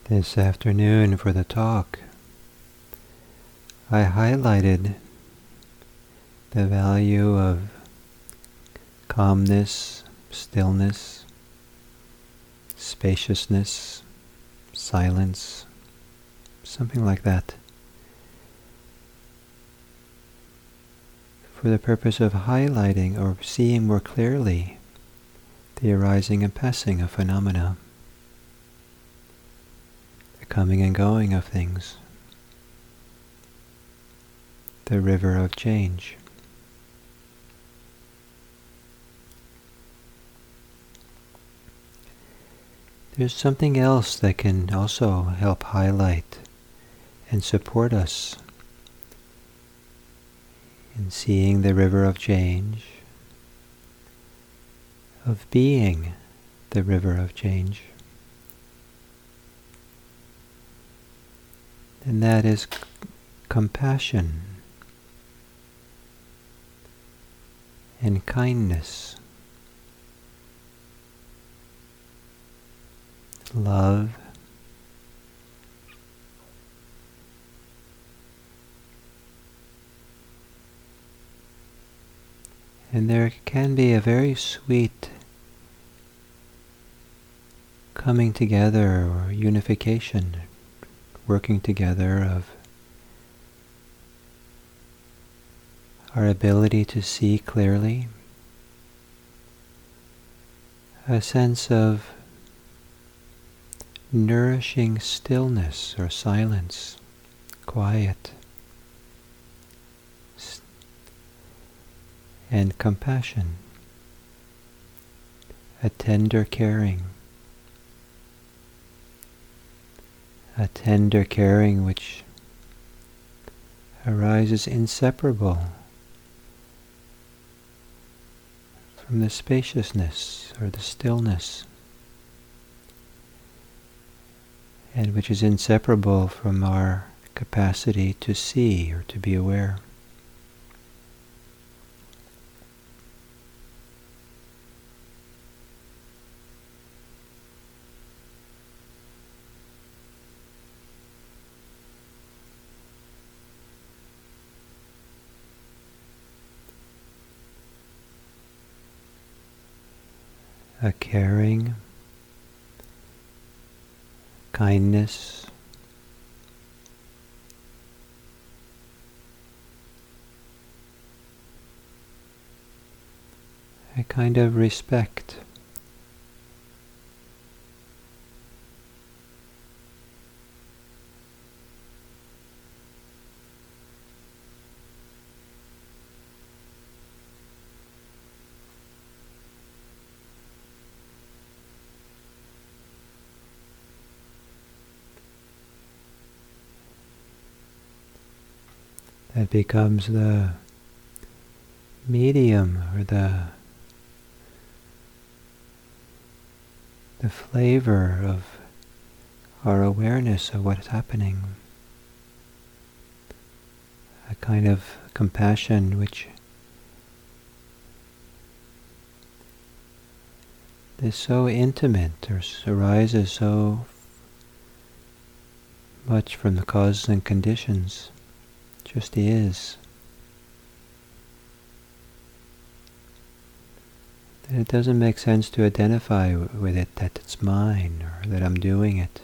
This afternoon for the talk, I highlighted the value of calmness, stillness, spaciousness, silence, something like that, for the purpose of highlighting or seeing more clearly the arising and passing of phenomena, the coming and going of things, the river of change. There's something else that can also help highlight and support us in seeing the river of change, of being the river of change. And that is compassion and kindness, love, and there can be a very sweet coming together or unification, working together of our ability to see clearly, a sense of nourishing stillness or silence, quiet, and compassion, a tender caring which arises inseparable from the spaciousness or the stillness, and which is inseparable from our capacity to see or to be aware. A caring, kindness, a kind of respect, that becomes the medium or the flavor of our awareness of what's happening. A kind of compassion which is so intimate or arises so much from the causes and conditions, just is, that it doesn't make sense to identify with it that it's mine or that I'm doing it.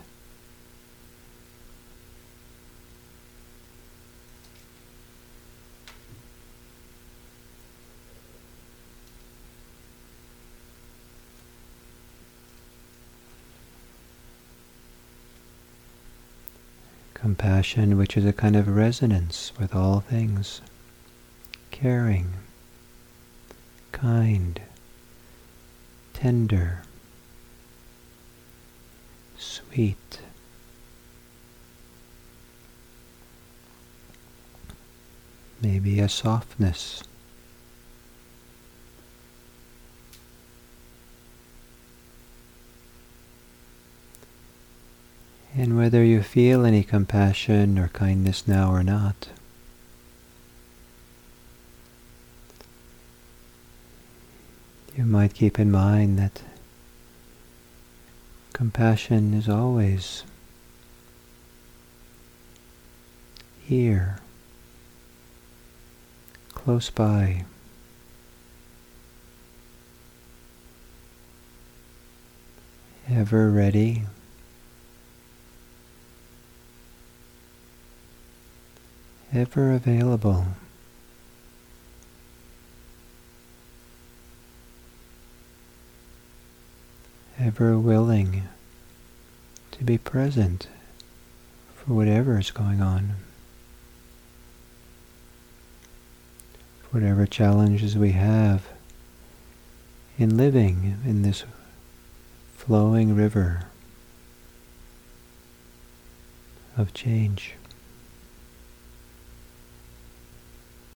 Compassion, which is a kind of resonance with all things, caring, kind, tender, sweet, maybe a softness, and whether you feel any compassion or kindness now or not, you might keep in mind that compassion is always here, close by. Ever ready, ever available, ever willing to be present for whatever is going on, whatever challenges we have in living in this flowing river of change.